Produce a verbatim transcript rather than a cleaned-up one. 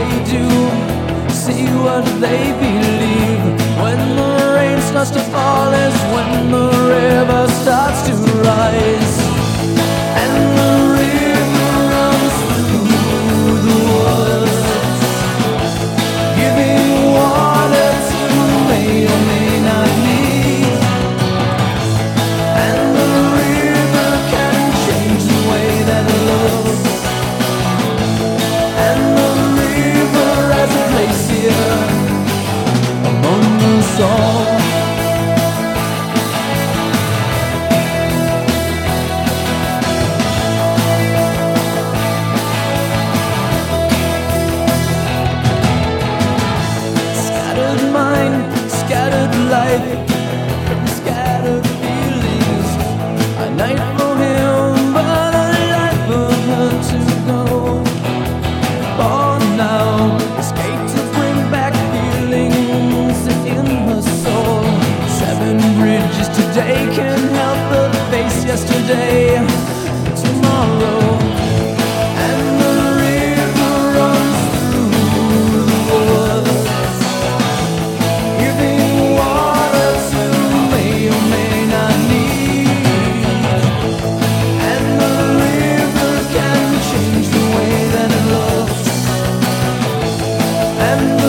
they do, see what they believe. When the rain starts to fall is when the river starts to rise, and the river runs through the woods, giving water to may or may not need. And the river can change the way that it looks, and the river has a place here among us all. Scattered mind, scattered life, and scattered feelings. A night for him, but a life for her to go. For now, escape to bring back feelings in her soul. Seven bridges today can help her face yesterday, tomorrow. And the river runs through the woods, giving water to may or may not need. And the river can change the way that it looks, and